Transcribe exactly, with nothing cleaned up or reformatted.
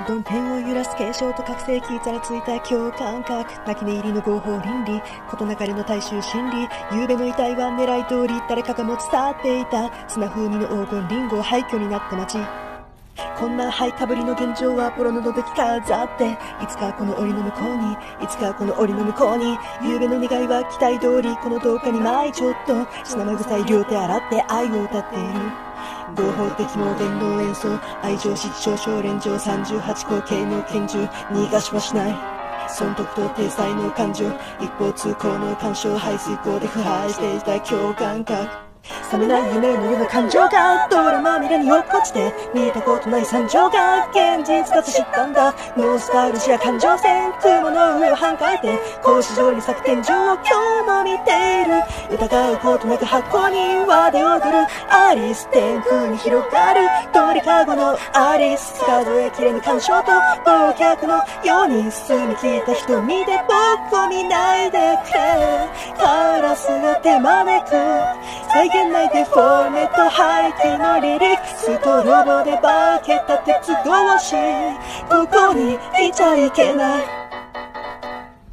どん天を揺らす継承と覚醒器ざらついた共感覚泣き寝入りの合法倫理事なかれの大衆心理夕べの遺体は狙い通り誰かが持ち去っていた砂風味の黄金リンゴ廃墟になった街こんな灰かぶりの現状はポロのどで着飾っていつかこの檻の向こうにいつかこの檻の向こうに夕べの願いは期待通りこの廊下に舞いちょっと血生臭い両手洗って愛を歌っている合法的盲伝の演奏愛情失調症連上さんじゅうはち口径の拳銃逃がしはしない損得と体裁の感情一方通行の干渉排水口で腐敗していた共感覚冷めない夢のような感情が泥まみれに落っこちて見たことない惨状が現実かと知ったんだノースタルジア感情線雲の上を半回転格子状に咲く天井を今日も見ている疑うことなく箱に輪で踊るアリス天空に広がる鳥かごのアリス数えきれぬ干渉と忘却のように進み切った瞳で僕を見ないでくれカラスが手招く再現ないデフォルメと背景のリリックスとロボで化けた鉄格子ここにいちゃいけない